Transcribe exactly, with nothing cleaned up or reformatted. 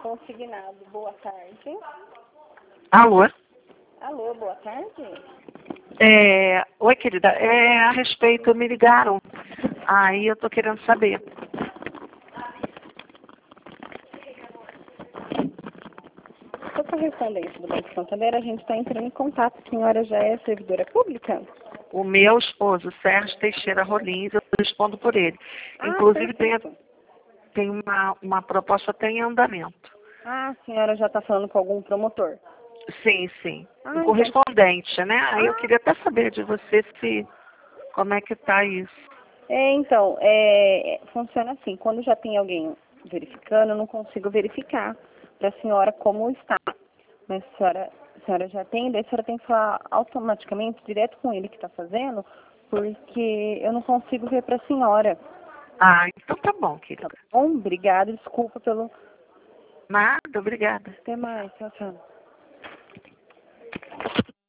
consignado. Boa tarde. Alô? Alô, boa tarde. É, oi, querida. É a respeito, me ligaram. Aí eu tô querendo saber. Sua correspondência do Banco Santander, a gente está entrando em contato. A senhora já é servidora pública? O meu esposo, Sérgio Teixeira Rolins, eu respondo por ele. Ah, Inclusive, tem, perfeito. tem uma, uma proposta até em andamento. Ah, a senhora já está falando com algum promotor? Sim, sim. Ah, Um então. correspondente, né? Aí eu Ah, queria até saber de você se como é que tá isso. é, então, é, funciona assim. Quando já tem alguém verificando, eu não consigo verificar para a senhora como está. Mas a senhora, a senhora já tem, daí a senhora tem que falar automaticamente, direto com ele que está fazendo, porque eu não consigo ver para a senhora. Ah, então tá bom, Tá querida. bom? Obrigada, desculpa pelo... Nada, obrigada. Até mais, tchau, tchau.